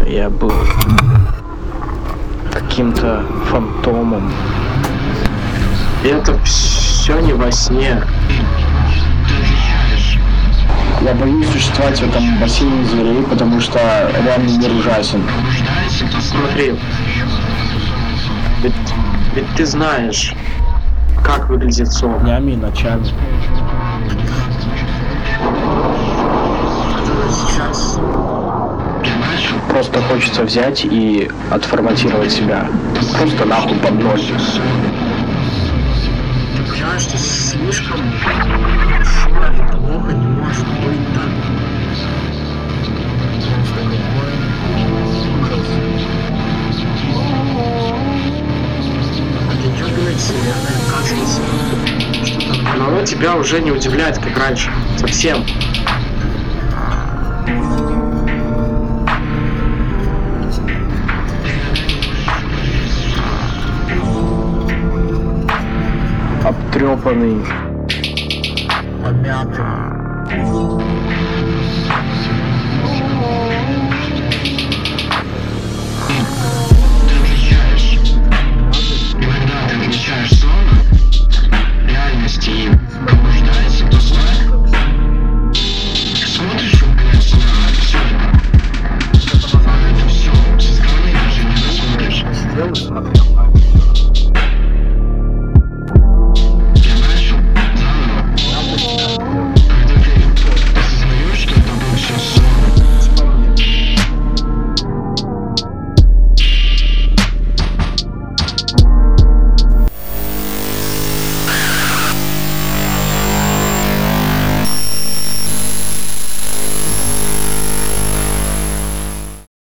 я был каким-то фантомом. Это все не во сне. Я боюсь существовать в этом бассейне зверей, потому что реальный мир ужасен. Смотри, ведь ты знаешь, как выглядит сон. Днями и ночами. Просто хочется взять и отформатировать себя. Просто нахуй под ноль. Ты понимаешь, что слишком хорошо и плохо не может быть так. Это ёбаная вселенная, оказывается. Но оно тебя уже не удивляет, как раньше. Совсем. Обтрепанный. Помятый.